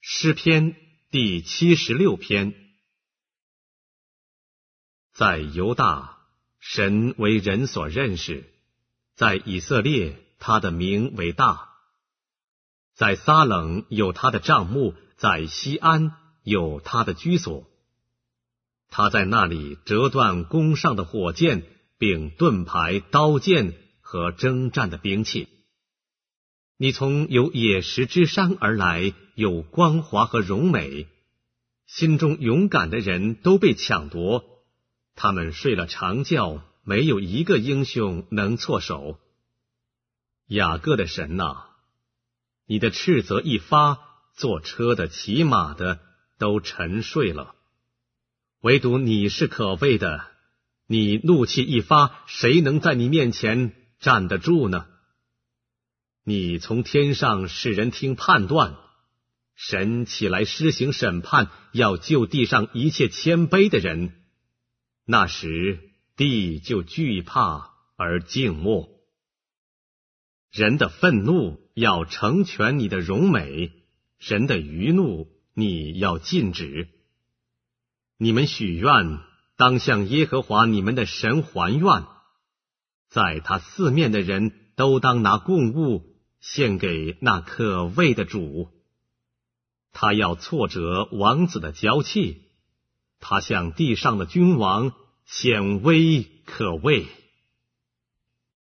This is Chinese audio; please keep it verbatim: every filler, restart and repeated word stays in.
诗篇第七十六篇。在犹大，神为人所认识；在以色列，他的名为大。在撒冷有他的帐幕，在西安有他的居所。他在那里折断弓上的火箭，并盾牌、刀剑和征战的兵器。你从有野石之山而来，有光华和荣美，心中勇敢的人都被抢夺，他们睡了长觉，没有一个英雄能措手。雅各的神哪，你的斥责一发，坐车的、骑马的都沉睡了，唯独你是可畏的，你怒气一发，谁能在你面前站得住呢？你从天上使人听判断，神起来施行审判，要救地上一切谦卑的人。那时地就惧怕而静默。人的愤怒要成全你的荣美，人的余怒你要禁止。你们许愿，当向耶和华你们的神还愿，在他四面的人都当拿供物献给那可畏的主。他要挫折王子的骄气，他向地上的君王显威可畏。